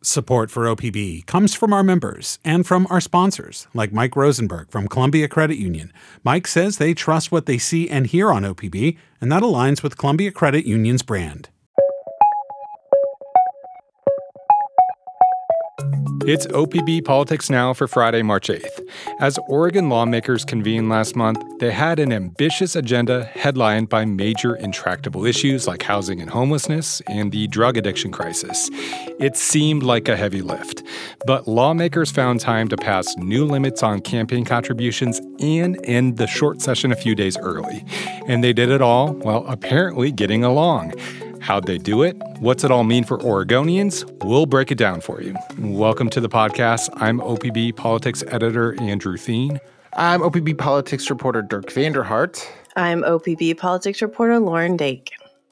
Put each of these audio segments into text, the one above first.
Support for OPB comes from our members and from our sponsors, like Mike Rosenberg from Columbia Credit Union. Mike says they trust what they see and hear on OPB, and that aligns with Columbia Credit Union's brand. It's OPB Politics Now for Friday, March 8th. As Oregon lawmakers convened last month, they had an ambitious agenda headlined by major intractable issues like housing and homelessness and the drug addiction crisis. It seemed like a heavy lift, but lawmakers found time to pass new limits on campaign contributions and end the short session a few days early. And they did it all while apparently getting along. How'd they do it? What's it all mean for Oregonians? We'll break it down for you. Welcome to the podcast. I'm OPB Politics Editor Andrew Theen. I'm OPB Politics Reporter Dirk Vanderhart. I'm OPB Politics Reporter Lauren Dake.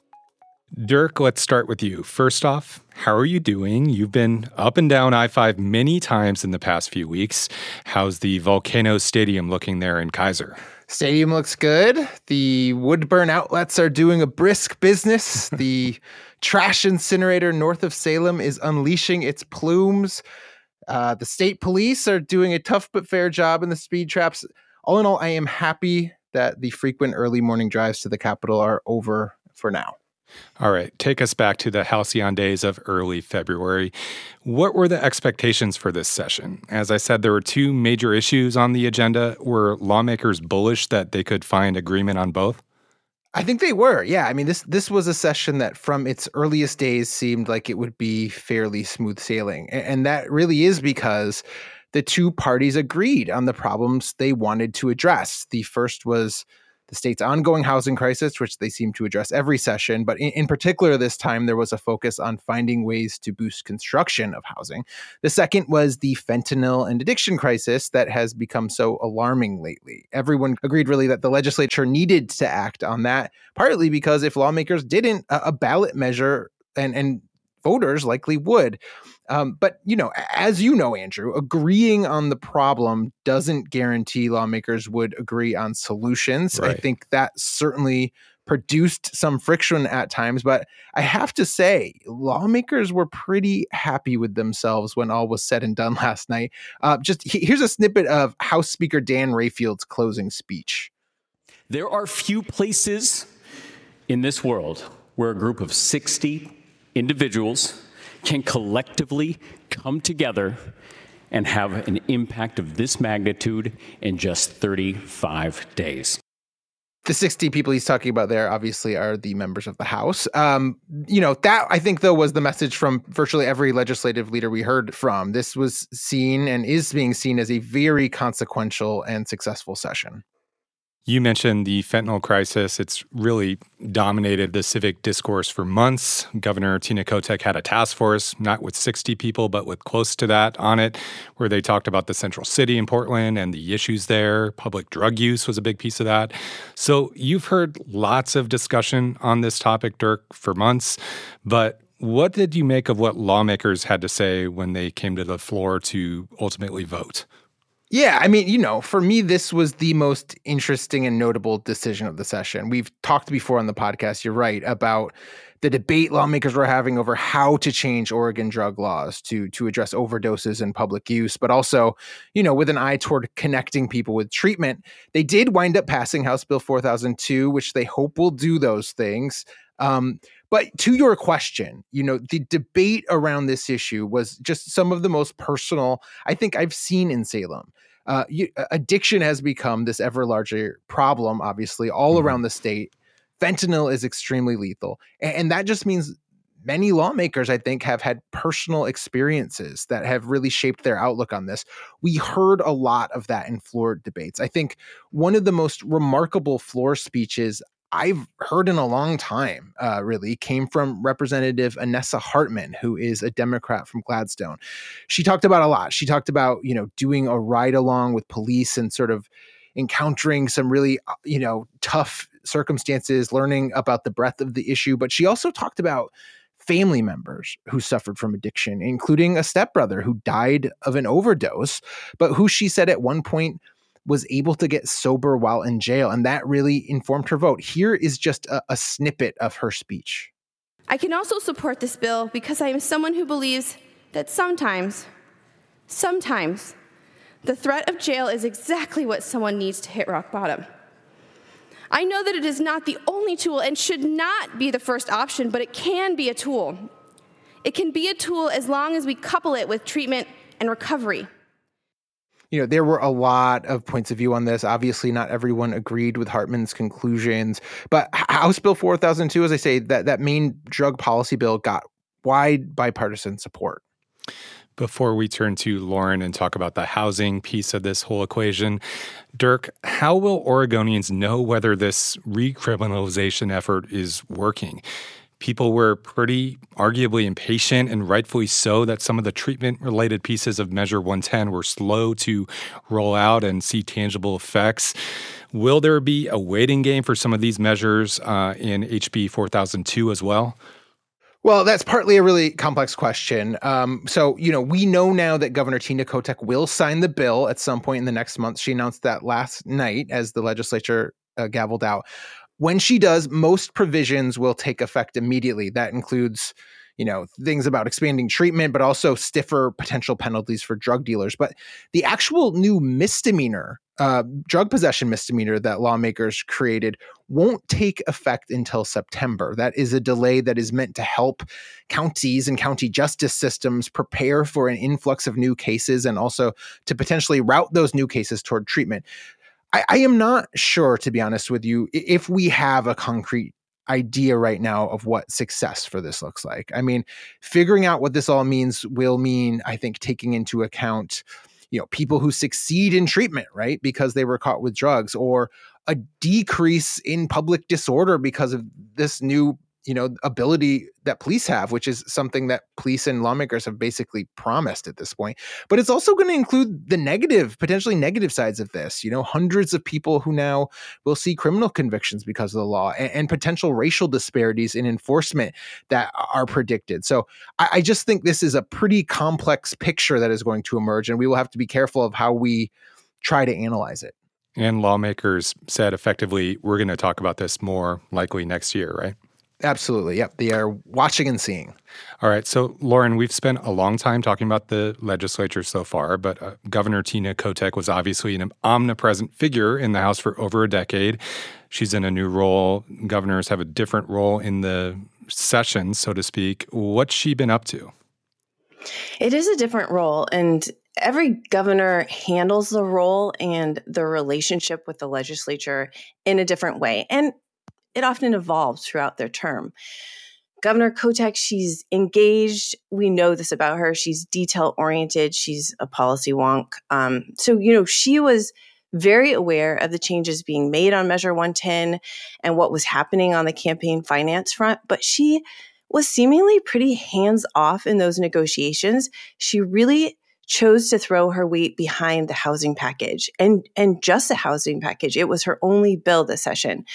Dirk, let's start with you. First off, how are you doing? You've been up and down I-5 many times in the past few weeks. How's the Volcano Stadium looking there in Kaiser? Stadium looks good. The wood-burn outlets are doing a brisk business. The trash incinerator north of Salem is unleashing its plumes. The state police are doing a tough but fair job in the speed traps. All in all, I am happy that the frequent early morning drives to the Capitol are over for now. All right, take us back to the halcyon days of early February. What were the expectations for this session? As I said, there were two major issues on the agenda. Were lawmakers bullish that they could find agreement on both? I think they were, yeah. I mean, this was a session that from its earliest days seemed like it would be fairly smooth sailing. And that really is because the two parties agreed on the problems they wanted to address. The first was the state's ongoing housing crisis, which they seem to address every session. But in particular, this time, there was a focus on finding ways to boost construction of housing. The second was the fentanyl and addiction crisis that has become so alarming lately. Everyone agreed really that the legislature needed to act on that, partly because if lawmakers didn't, a ballot measure and voters likely would. But, as you know, Andrew, agreeing on the problem doesn't guarantee lawmakers would agree on solutions. Right. I think that certainly produced some friction at times. But I have to say, lawmakers were pretty happy with themselves when all was said and done last night. Here's a snippet of House Speaker Dan Rayfield's closing speech. There are few places in this world where a group of 60 individuals can collectively come together and have an impact of this magnitude in just 35 days. The 60 people he's talking about there obviously are the members of the House. That I think, though, was the message from virtually every legislative leader we heard from. This was seen and is being seen as a very consequential and successful session. You mentioned the fentanyl crisis. It's really dominated the civic discourse for months. Governor Tina Kotek had a task force, not with 60 people, but with close to that on it, where they talked about the central city in Portland and the issues there. Public drug use was a big piece of that. So you've heard lots of discussion on this topic, Dirk, for months. But what did you make of what lawmakers had to say when they came to the floor to ultimately vote? Yeah, I mean, for me, this was the most interesting and notable decision of the session. We've talked before on the podcast, you're right, about the debate lawmakers were having over how to change Oregon drug laws to address overdoses and public use, but also, with an eye toward connecting people with treatment. They did wind up passing House Bill 4002, which they hope will do those things. But to your question, the debate around this issue was just some of the most personal I think I've seen in Salem. Addiction has become this ever larger problem, obviously, all around the state. Fentanyl is extremely lethal. And that just means many lawmakers, I think, have had personal experiences that have really shaped their outlook on this. We heard a lot of that in floor debates. I think one of the most remarkable floor speeches I've heard in a long time, really, came from Representative Anessa Hartman, who is a Democrat from Gladstone. She talked about a lot. She talked about, doing a ride along with police and sort of encountering some really, tough circumstances, learning about the breadth of the issue. But she also talked about family members who suffered from addiction, including a stepbrother who died of an overdose, but who she said at one point was able to get sober while in jail. And that really informed her vote. Here is just a snippet of her speech. I can also support this bill because I am someone who believes that sometimes, the threat of jail is exactly what someone needs to hit rock bottom. I know that it is not the only tool and should not be the first option, but it can be a tool. It can be a tool as long as we couple it with treatment and recovery. There were a lot of points of view on this. Obviously, not everyone agreed with Hartman's conclusions, but House Bill 4002, as I say, that main drug policy bill got wide bipartisan support. Before we turn to Lauren and talk about the housing piece of this whole equation, Dirk, how will Oregonians know whether this recriminalization effort is working? People were pretty arguably impatient, and rightfully so, that some of the treatment-related pieces of Measure 110 were slow to roll out and see tangible effects. Will there be a waiting game for some of these measures in HB 4002 as well? Well, that's partly a really complex question. We know now that Governor Tina Kotek will sign the bill at some point in the next month. She announced that last night as the legislature gavelled out. When she does, most provisions will take effect immediately. That includes, things about expanding treatment, but also stiffer potential penalties for drug dealers. But the actual new misdemeanor, drug possession misdemeanor that lawmakers created won't take effect until September. That is a delay that is meant to help counties and county justice systems prepare for an influx of new cases and also to potentially route those new cases toward treatment. I am not sure, to be honest with you, if we have a concrete idea right now of what success for this looks like. I mean, figuring out what this all means will mean, I think, taking into account, people who succeed in treatment, right, because they were caught with drugs, or a decrease in public disorder because of this new, ability that police have, which is something that police and lawmakers have basically promised at this point. But it's also going to include the potentially negative sides of this, hundreds of people who now will see criminal convictions because of the law and potential racial disparities in enforcement that are predicted. So I just think this is a pretty complex picture that is going to emerge, and we will have to be careful of how we try to analyze it. And lawmakers said effectively, we're going to talk about this more likely next year, right? Absolutely. Yep. They are watching and seeing. All right. So, Lauren, we've spent a long time talking about the legislature so far, but Governor Tina Kotek was obviously an omnipresent figure in the House for over a decade. She's in a new role. Governors have a different role in the session, so to speak. What's she been up to? It is a different role, and every governor handles the role and the relationship with the legislature in a different way. And it often evolves throughout their term. Governor Kotek, she's engaged. We know this about her. She's detail-oriented. She's a policy wonk. She was very aware of the changes being made on Measure 110 and what was happening on the campaign finance front, but she was seemingly pretty hands-off in those negotiations. She really chose to throw her weight behind the housing package and just the housing package. It was her only bill this session.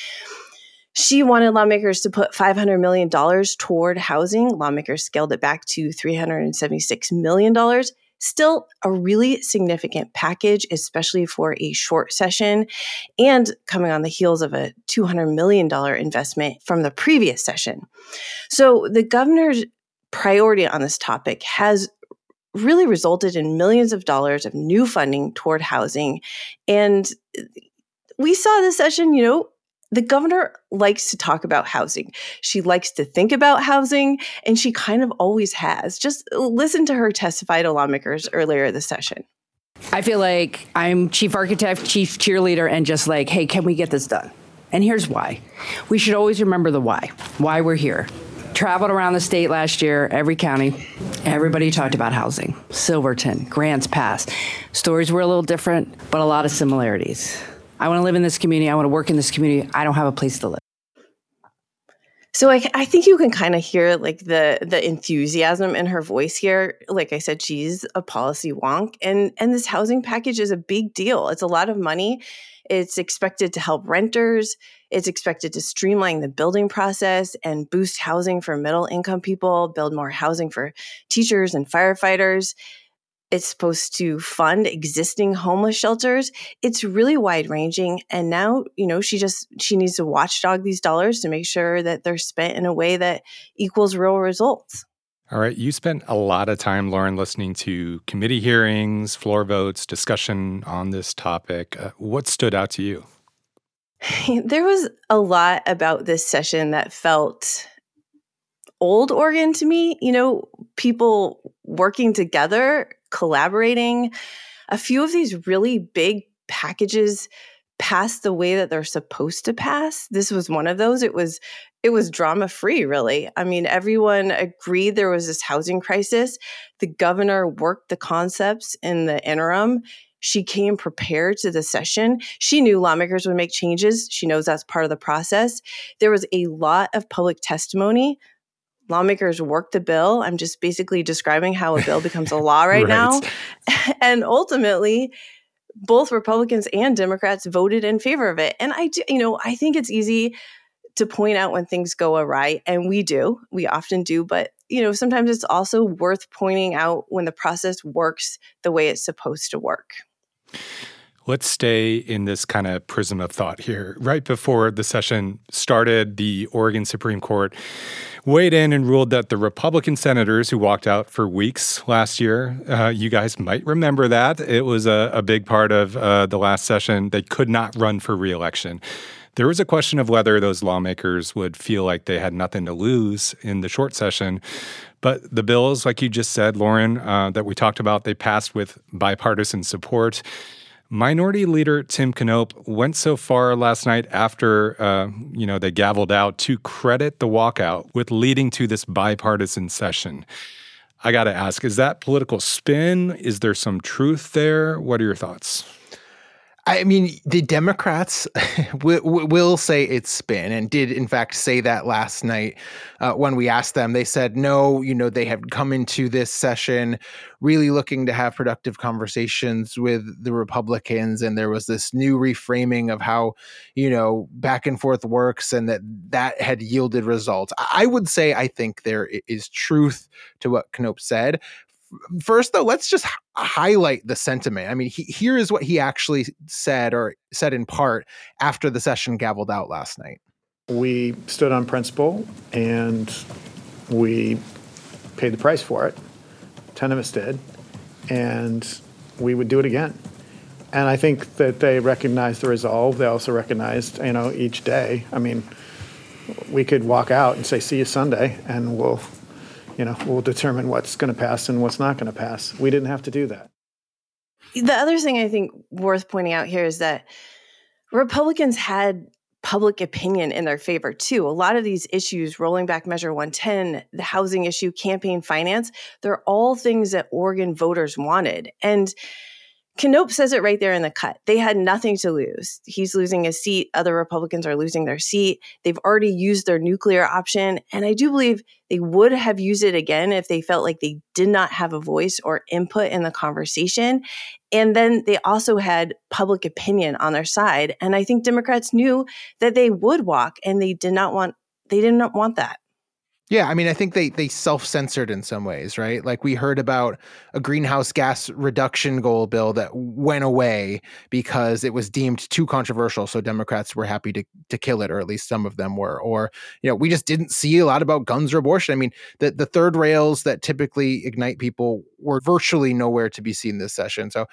She wanted lawmakers to put $500 million toward housing. Lawmakers scaled it back to $376 million. Still a really significant package, especially for a short session, and coming on the heels of a $200 million investment from the previous session. So the governor's priority on this topic has really resulted in millions of dollars of new funding toward housing. And we saw this session, the governor likes to talk about housing. She likes to think about housing, and she kind of always has. Just listen to her testify to lawmakers earlier this session. I feel like I'm chief architect, chief cheerleader, and just like, hey, can we get this done? And here's why. We should always remember the why we're here. Traveled around the state last year, every county, everybody talked about housing. Silverton, Grants Pass. Stories were a little different, but a lot of similarities. I want to live in this community. I want to work in this community. I don't have a place to live. So I think you can kind of hear like the enthusiasm in her voice here. Like I said, she's a policy wonk, and this housing package is a big deal. It's a lot of money. It's expected to help renters. It's expected to streamline the building process and boost housing for middle income people, build more housing for teachers and firefighters. It's supposed to fund existing homeless shelters. It's really wide ranging. And now, she needs to watchdog these dollars to make sure that they're spent in a way that equals real results. All right. You spent a lot of time, Lauren, listening to committee hearings, floor votes, discussion on this topic. What stood out to you? There was a lot about this session that felt old Oregon to me. People working together, collaborating. A few of these really big packages passed the way that they're supposed to pass. This was one of those. It was drama-free, really. I mean, everyone agreed there was this housing crisis. The governor worked the concepts in the interim. She came prepared to the session. She knew lawmakers would make changes. She knows that's part of the process. There was a lot of public testimony. Lawmakers worked the bill. I'm just basically describing how a bill becomes a law right now. And ultimately, both Republicans and Democrats voted in favor of it. And I think it's easy to point out when things go awry, and we often do, but sometimes it's also worth pointing out when the process works the way it's supposed to work. Let's stay in this kind of prism of thought here. Right before the session started, the Oregon Supreme Court weighed in and ruled that the Republican senators who walked out for weeks last year, you guys might remember that. It was a big part of the last session. They could not run for re-election. There was a question of whether those lawmakers would feel like they had nothing to lose in the short session. But the bills, like you just said, Lauren, that we talked about, they passed with bipartisan support. Minority Leader Tim Knopp went so far last night after, they gavelled out to credit the walkout with leading to this bipartisan session. I got to ask, is that political spin? Is there some truth there? What are your thoughts? I mean, the Democrats will say it's spin, and did in fact say that last night when we asked them. They said no, they have come into this session really looking to have productive conversations with the Republicans, and there was this new reframing of how, back and forth works, and that had yielded results. I would say I think there is truth to what Knopp said. First, though, let's just highlight the sentiment. I mean, here is what he actually said, or said in part, after the session gavelled out last night. We stood on principle, and we paid the price for it. 10 of us did, and we would do it again. And I think that they recognized the resolve. They also recognized, each day. I mean, we could walk out and say, see you Sunday, and we'll determine what's going to pass and what's not going to pass. We didn't have to do that. The other thing I think worth pointing out here is that Republicans had public opinion in their favor, too. A lot of these issues, rolling back Measure 110, the housing issue, campaign finance, they're all things that Oregon voters wanted. And Knopp says it right there in the cut. They had nothing to lose. He's losing a seat. Other Republicans are losing their seat. They've already used their nuclear option. And I do believe they would have used it again if they felt like they did not have a voice or input in the conversation. And then they also had public opinion on their side. And I think Democrats knew that they would walk, and they did not want that. Yeah, I mean, I think they self-censored in some ways, right? Like, we heard about a greenhouse gas reduction goal bill that went away because it was deemed too controversial, so Democrats were happy to kill it, or at least some of them were. Or, we just didn't see a lot about guns or abortion. I mean, the third rails that typically ignite people were virtually nowhere to be seen this session. So,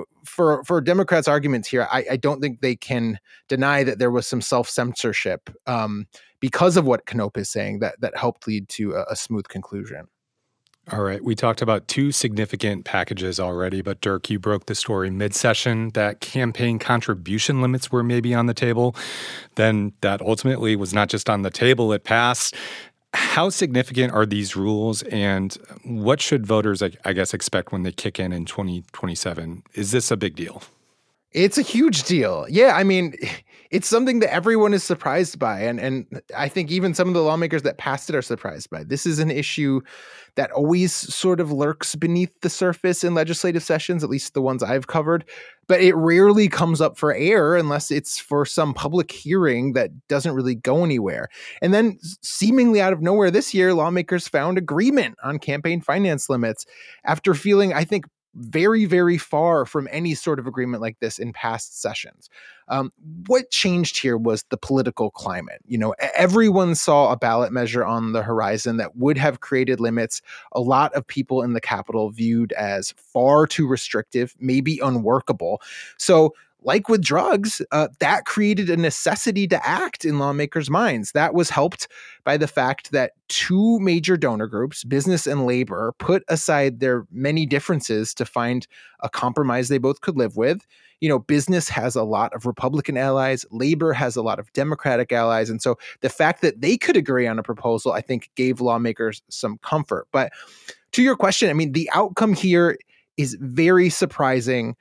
for Democrats' arguments here, I don't think they can deny that there was some self-censorship because of what Knopp is saying that helped lead to a smooth conclusion. All right. We talked about two significant packages already, but Dirk, you broke the story mid-session that campaign contribution limits were maybe on the table. Then that ultimately was not just on the table, it passed. How significant are these rules, and what should voters, I guess, expect when they kick in 2027? Is this a big deal? It's a huge deal. Yeah, I mean, it's something that everyone is surprised by. And I think even some of the lawmakers that passed it are surprised by. This is an issue that always sort of lurks beneath the surface in legislative sessions, at least the ones I've covered. But it rarely comes up for air unless it's for some public hearing that doesn't really go anywhere. And then seemingly out of nowhere this year, lawmakers found agreement on campaign finance limits after feeling, I think, very, very far from any sort of agreement like this in past sessions. What changed here was the political climate. Everyone saw a ballot measure on the horizon that would have created limits a lot of people in the Capitol viewed as far too restrictive, maybe unworkable. So like with drugs, that created a necessity to act in lawmakers' minds. That was helped by the fact that two major donor groups, business and labor, put aside their many differences to find a compromise they both could live with. Business has a lot of Republican allies, labor has a lot of Democratic allies. And so the fact that they could agree on a proposal, I think, gave lawmakers some comfort. But to your question, the outcome here is very surprising.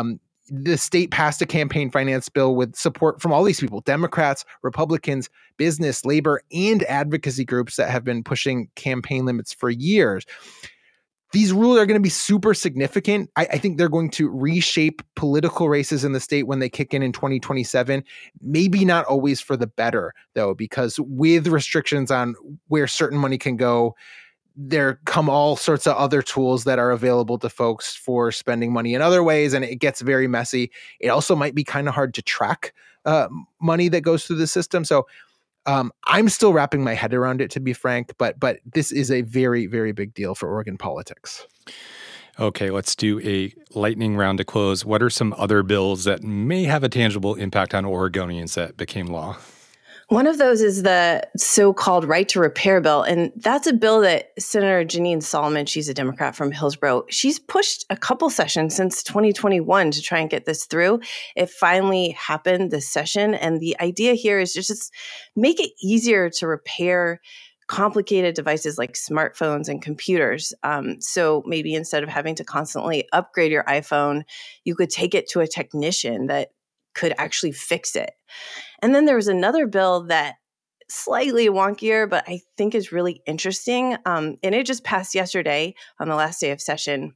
The state passed a campaign finance bill with support from all these people, Democrats, Republicans, business, labor, and advocacy groups that have been pushing campaign limits for years. These rules are going to be super significant. I think they're going to reshape political races in the state when they kick in 2027. Maybe not always for the better, though, because with restrictions on where certain money can go, there come all sorts of other tools that are available to folks for spending money in other ways, and it gets very messy. It also might be kind of hard to track money that goes through the system. So I'm still wrapping my head around it, to be frank, but this is a very, very big deal for Oregon politics. Okay, let's do a lightning round to close. What are some other bills that may have a tangible impact on Oregonians that became law? One of those is the so-called right to repair bill. And that's a bill that Senator Janine Solomon, she's a Democrat from Hillsborough, she's pushed a couple sessions since 2021 to try and get this through. It finally happened this session. And the idea here is just make it easier to repair complicated devices like smartphones and computers. So maybe instead of having to constantly upgrade your iPhone, you could take it to a technician that could actually fix it. And then there was another bill that slightly wonkier, but I think is really interesting. And it just passed yesterday on the last day of session.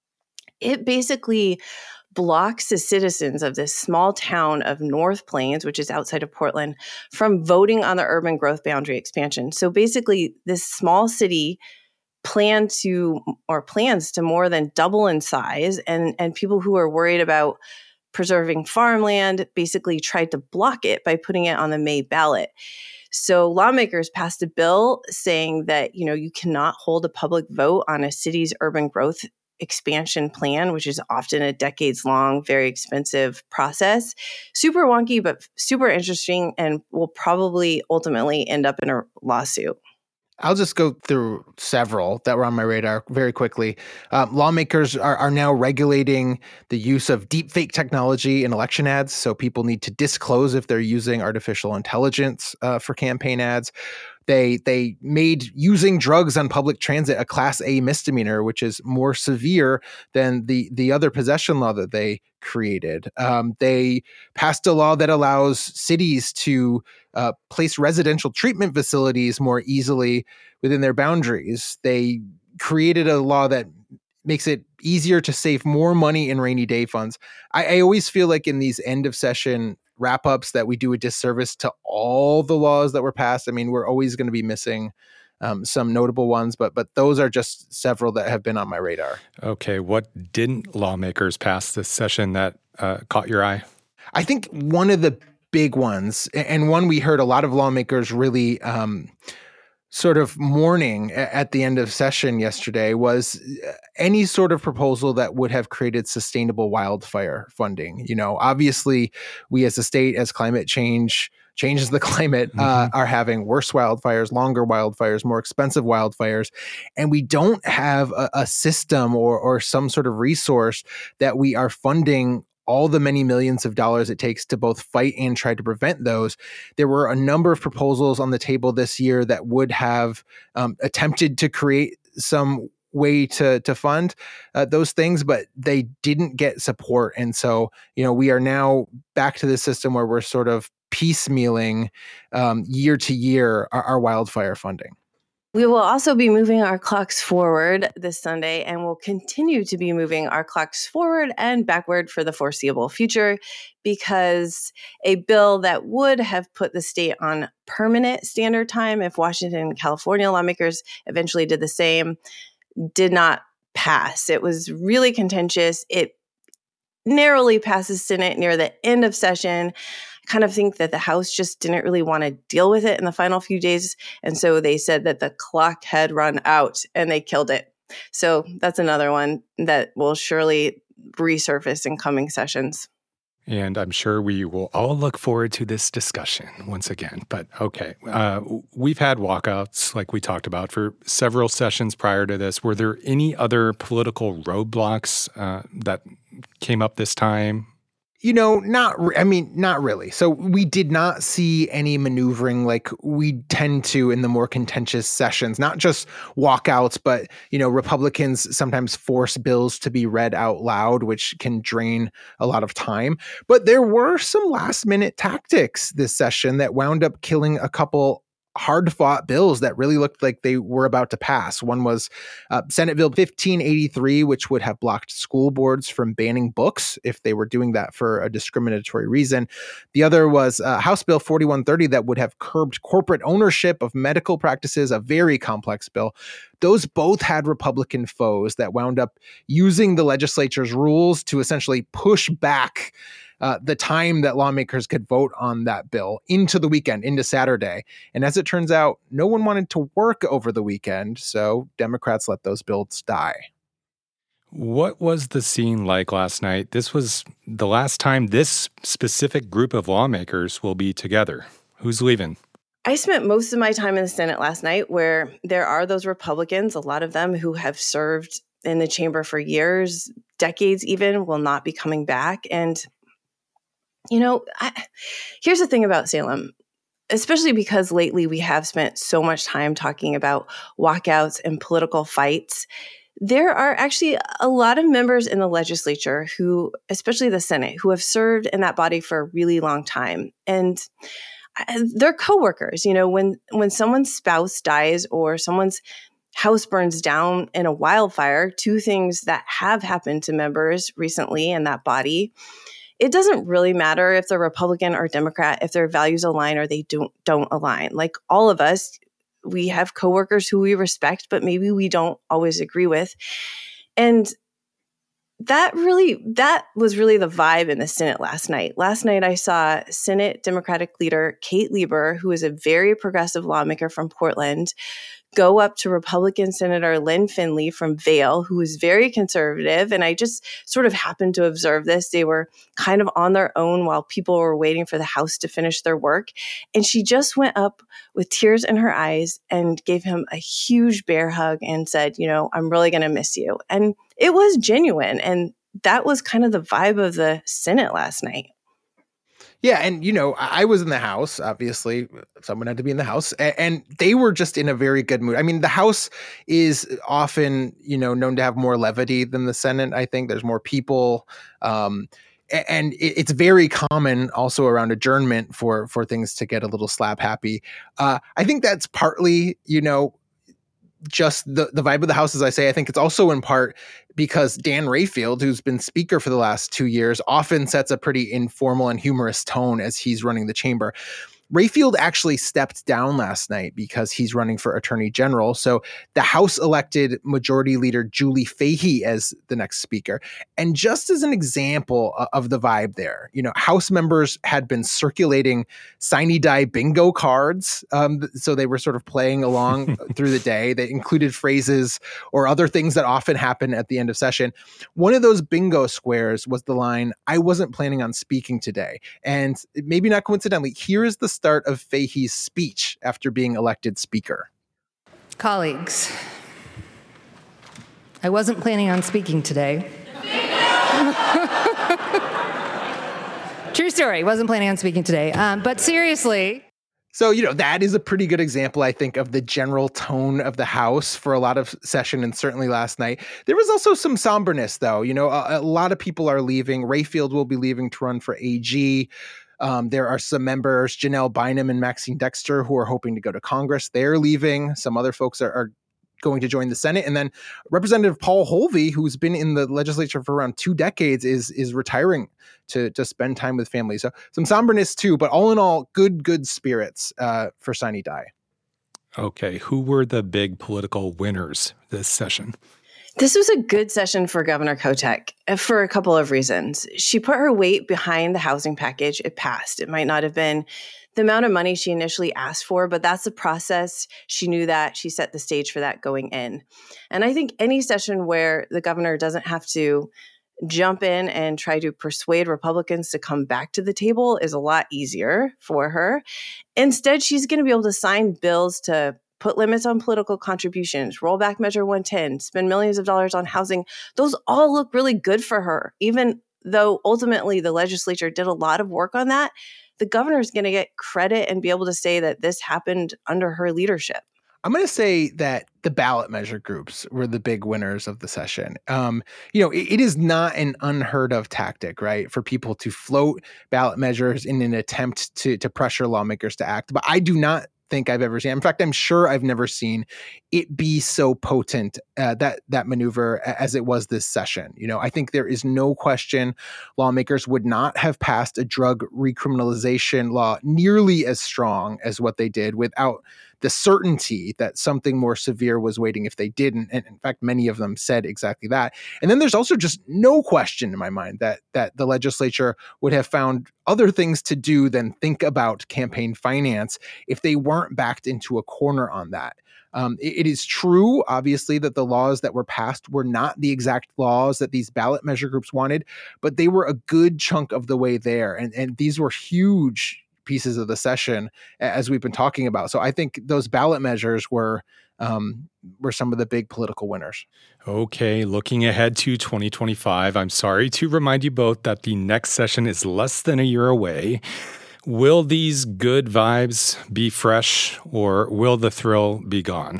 It basically blocks the citizens of this small town of North Plains, which is outside of Portland, from voting on the urban growth boundary expansion. So basically, this small city plans to more than double in size, and people who are worried about preserving farmland basically tried to block it by putting it on the May ballot. So lawmakers passed a bill saying that, you cannot hold a public vote on a city's urban growth expansion plan, which is often a decades-long, very expensive process. Super wonky, but super interesting, and will probably ultimately end up in a lawsuit. I'll just go through several that were on my radar very quickly. Lawmakers are now regulating the use of deepfake technology in election ads. So people need to disclose if they're using artificial intelligence for campaign ads. They made using drugs on public transit a Class A misdemeanor, which is more severe than the other possession law that they created. They passed a law that allows cities to place residential treatment facilities more easily within their boundaries. They created a law that makes it easier to save more money in rainy day funds. I always feel like in these end of session wrap-ups that we do a disservice to all the laws that were passed. We're always going to be missing some notable ones, but those are just several that have been on my radar. Okay, what didn't lawmakers pass this session that caught your eye? I think one of the big ones, and one we heard a lot of lawmakers really sort of mourning at the end of session yesterday, was any sort of proposal that would have created sustainable wildfire funding. Obviously, we as a state, as climate change changes the climate, are having worse wildfires, longer wildfires, more expensive wildfires. And we don't have a system or some sort of resource that we are funding all the many millions of dollars it takes to both fight and try to prevent those. There were a number of proposals on the table this year that would have attempted to create some way to fund those things, but they didn't get support. And so, we are now back to the system where we're sort of piecemealing year to year our wildfire funding. We will also be moving our clocks forward this Sunday, and we'll continue to be moving our clocks forward and backward for the foreseeable future, because a bill that would have put the state on permanent standard time if Washington and California lawmakers eventually did the same did not pass. It was really contentious. It narrowly passes Senate near the end of session. I kind of think that the House just didn't really want to deal with it in the final few days. And so they said that the clock had run out and they killed it. So that's another one that will surely resurface in coming sessions. And I'm sure we will all look forward to this discussion once again. But okay, we've had walkouts, like we talked about, for several sessions prior to this. Were there any other political roadblocks that came up this time? Not really. So we did not see any maneuvering like we tend to in the more contentious sessions, not just walkouts, but, Republicans sometimes force bills to be read out loud, which can drain a lot of time. But there were some last minute tactics this session that wound up killing a couple hard-fought bills that really looked like they were about to pass. One was Senate Bill 1583, which would have blocked school boards from banning books if they were doing that for a discriminatory reason. The other was House Bill 4130 that would have curbed corporate ownership of medical practices, a very complex bill. Those both had Republican foes that wound up using the legislature's rules to essentially push back the time that lawmakers could vote on that bill into the weekend, into Saturday. And as it turns out, no one wanted to work over the weekend, so Democrats let those bills die. What was the scene like last night? This was the last time this specific group of lawmakers will be together. Who's leaving? I spent most of my time in the Senate last night where there are those Republicans, a lot of them who have served in the chamber for years, decades even, will not be coming back. And here's the thing about Salem, especially because lately we have spent so much time talking about walkouts and political fights. There are actually a lot of members in the legislature who, especially the Senate, who have served in that body for a really long time. And they're coworkers. When someone's spouse dies or someone's house burns down in a wildfire, two things that have happened to members recently in that body, it doesn't really matter if they're Republican or Democrat, if their values align or they don't align. Like all of us, we have coworkers who we respect, but maybe we don't always agree with. And that was really the vibe in the Senate last night. Last night, I saw Senate Democratic leader Kate Lieber, who is a very progressive lawmaker from Portland, go up to Republican Senator Lynn Finley from Vail, who is very conservative. And I just sort of happened to observe this. They were kind of on their own while people were waiting for the House to finish their work. And she just went up with tears in her eyes and gave him a huge bear hug and said, I'm really going to miss you. And it was genuine. And that was kind of the vibe of the Senate last night. Yeah. And, I was in the House, obviously, someone had to be in the House, and they were just in a very good mood. I mean, the House is often, known to have more levity than the Senate. I think there's more people. And it's very common also around adjournment for things to get a little slap happy. I think that's partly, just the vibe of the House, as I say. I think it's also in part because Dan Rayfield, who's been Speaker for the last 2 years, often sets a pretty informal and humorous tone as he's running the chamber. Rayfield actually stepped down last night because he's running for Attorney General. So the House elected Majority Leader Julie Fahey as the next Speaker. And just as an example of the vibe there, House members had been circulating Sine Die bingo cards. So they were sort of playing along through the day. They included phrases or other things that often happen at the end of session. One of those bingo squares was the line, "I wasn't planning on speaking today." And maybe not coincidentally, here is the start of Fahey's speech after being elected Speaker. Colleagues, I wasn't planning on speaking today. True story, wasn't planning on speaking today. But seriously. So, that is a pretty good example, I think, of the general tone of the House for a lot of session, and certainly last night. There was also some somberness, though. A lot of people are leaving. Rayfield will be leaving to run for AG. There are some members, Janelle Bynum and Maxine Dexter, who are hoping to go to Congress. They're leaving. Some other folks are going to join the Senate. And then Representative Paul Holvey, who's been in the legislature for around 2 decades, is retiring to spend time with family. So some somberness too, but all in all, good spirits for Sine Die. Okay, who were the big political winners this session? This was a good session for Governor Kotek for a couple of reasons. She put her weight behind the housing package. It passed. It might not have been the amount of money she initially asked for, but that's the process. She knew that. She set the stage for that going in. And I think any session where the governor doesn't have to jump in and try to persuade Republicans to come back to the table is a lot easier for her. Instead, she's going to be able to sign bills to put limits on political contributions, roll back Measure 110, spend millions of dollars on housing. Those all look really good for her. Even though ultimately the legislature did a lot of work on that, the governor is going to get credit and be able to say that this happened under her leadership. I'm going to say that the ballot measure groups were the big winners of the session. It is not an unheard of tactic, right, for people to float ballot measures in an attempt to pressure lawmakers to act. But I do not think I've ever seen. In fact, I'm sure I've never seen it be so potent, that maneuver as it was this session. I think there is no question lawmakers would not have passed a drug recriminalization law nearly as strong as what they did without the certainty that something more severe was waiting if they didn't. And in fact, many of them said exactly that. And then there's also just no question in my mind that the legislature would have found other things to do than think about campaign finance if they weren't backed into a corner on that. It is true, obviously, that the laws that were passed were not the exact laws that these ballot measure groups wanted, but they were a good chunk of the way there. And these were huge pieces of the session, as we've been talking about. So I think those ballot measures were some of the big political winners. Okay, looking ahead to 2025, I'm sorry to remind you both that the next session is less than a year away. Will these good vibes be fresh, or will the thrill be gone?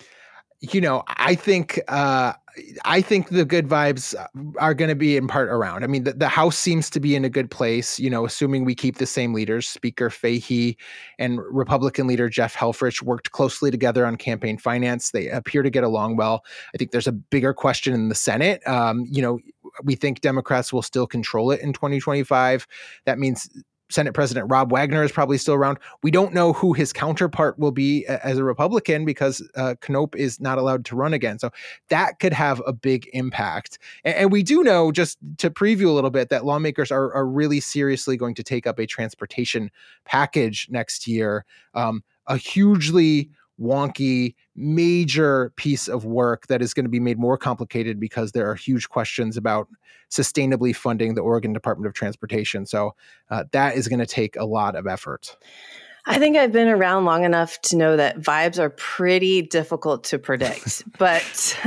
I think the good vibes are going to be in part around. I mean, the House seems to be in a good place, assuming we keep the same leaders. Speaker Fahey and Republican leader Jeff Helfrich worked closely together on campaign finance. They appear to get along well. I think there's a bigger question in the Senate. We think Democrats will still control it in 2025. That means Senate President Rob Wagner is probably still around. We don't know who his counterpart will be as a Republican because Knopp is not allowed to run again. So that could have a big impact. And we do know, just to preview a little bit, that lawmakers are really seriously going to take up a transportation package next year, a hugely wonky, major piece of work that is going to be made more complicated because there are huge questions about sustainably funding the Oregon Department of Transportation. So that is going to take a lot of effort. I think I've been around long enough to know that vibes are pretty difficult to predict. But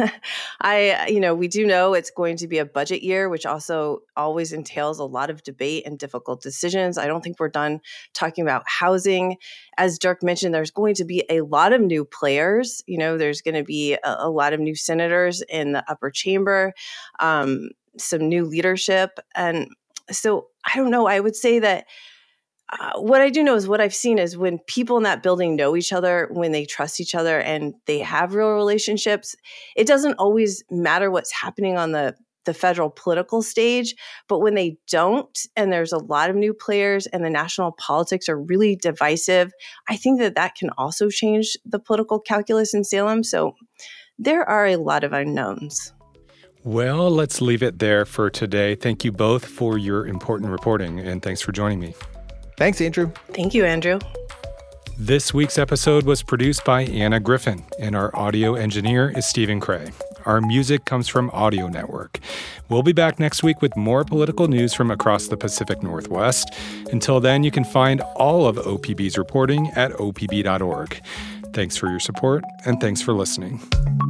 we do know it's going to be a budget year, which also always entails a lot of debate and difficult decisions. I don't think we're done talking about housing. As Dirk mentioned, there's going to be a lot of new players. There's going to be a lot of new senators in the upper chamber, some new leadership. And so I don't know. I would say that what I do know is what I've seen is when people in that building know each other, when they trust each other and they have real relationships, it doesn't always matter what's happening on the federal political stage. But when they don't, and there's a lot of new players and the national politics are really divisive, I think that can also change the political calculus in Salem. So there are a lot of unknowns. Well, let's leave it there for today. Thank you both for your important reporting, and thanks for joining me. Thanks, Andrew. Thank you, Andrew. This week's episode was produced by Anna Griffin, and our audio engineer is Stephen Cray. Our music comes from Audio Network. We'll be back next week with more political news from across the Pacific Northwest. Until then, you can find all of OPB's reporting at opb.org. Thanks for your support, and thanks for listening.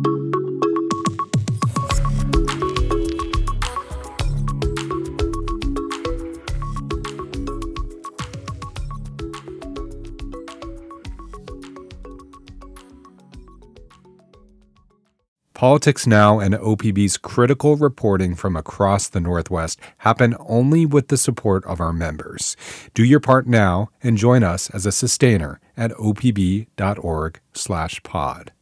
Politics Now and OPB's critical reporting from across the Northwest happen only with the support of our members. Do your part now and join us as a sustainer at opb.org/pod.